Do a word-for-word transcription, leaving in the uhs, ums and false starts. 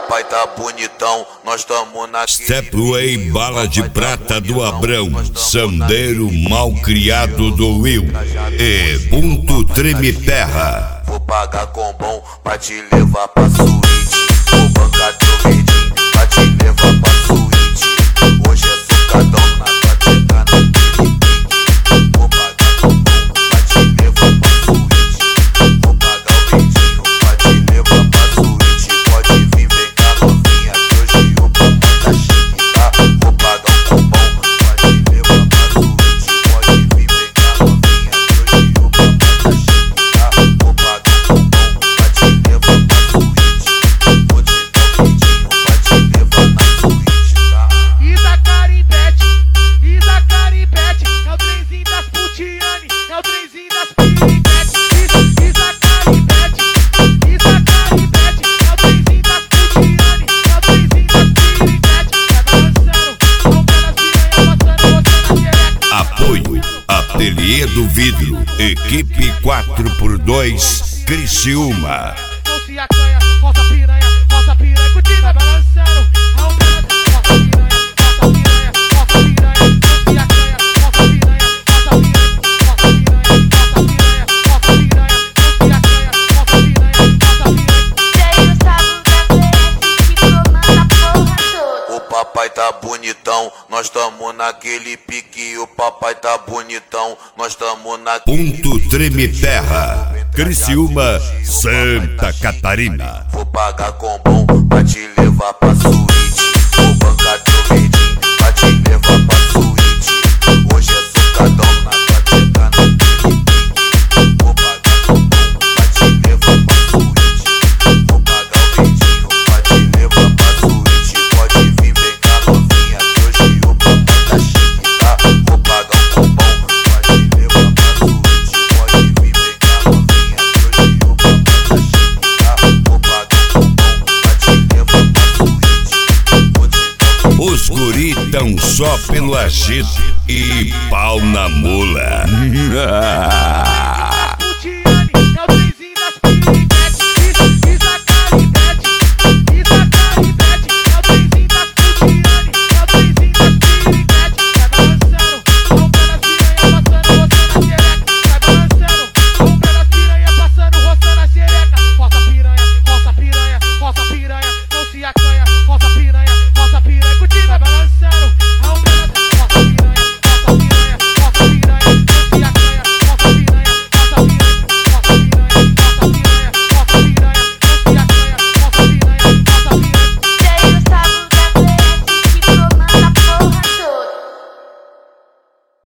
papai tá bonitão, nós tamo na Stepway Bala de Prata do Abrão, Sandeiro mal criado do Will e Ponto Treme Terra. Vou pagar com bom pra te levar pra suíte. Vou bancar teu verdinho pra te levar pra suíte. Hoje é socadão na tua tcheca naquele pique. Vou pagar com bom pra te levar pra suíte. Vou pagar o verdinho pra te levar pra suíte. Pode vir, vem cá novinha, que hoje o papai tá chique, tá? Vou pagar com bom pra te levar pra suíte. Pode vir, vem cá novinha, que hoje o papai tá chique, tá? Vou pagar com bom pra te levar pra suíte. Vou te dar um beijinho pra te levar na suíte, tá? Isa Caripete, Isa Caripete, é o trenzinho das putiane, é o trenzinho das piriguete. Isa Caripete, Isa Caripete, é o trenzinho das putiane, é o trenzinho das piriguete. Tá balançando, rompendo as piranhas, passando você na xereca. Apoio Ateliê do Vidro, Equipe quatro por dois, Criciúma. Não se acanha, roça piranha, roça piranha, curtindo, vai balançando, rompendo as roça piranha, roça piranha, roça piranha, não se acanha, roça piranha, roça piranha, roça piranha, roça piranha, roça piranha, não se acanha, roça piranha, roça piranha. Cheio sabe da P S que comanda a porra toda. O papai tá bonitão, nós tamo naquele pique. O papai tá bonitão, nós tamo naquele Ponto Treme Terra, Criciúma, Santa Catarina. Vou pagar com bom pra te levar pra suíte. Vou bancar teu verdinho pra te levar pra suíte. Hoje é socadão na tua tcheca naquele pique. Vou pagar com bom pra te levar pra suíte. Vou pagar o verdinho pra te levar pra suíte. Pode vir, vem cá novinha, que hoje o papai tá chique, tá? Vou pagar com bom pra te levar pra suíte. Pode vir, vem cá novinha, que hoje o papai tá chique, tá? Vou pagar com bom pra te levar pra suíte. Vou te dar um Os guri tão só pelo agito e pau na mula.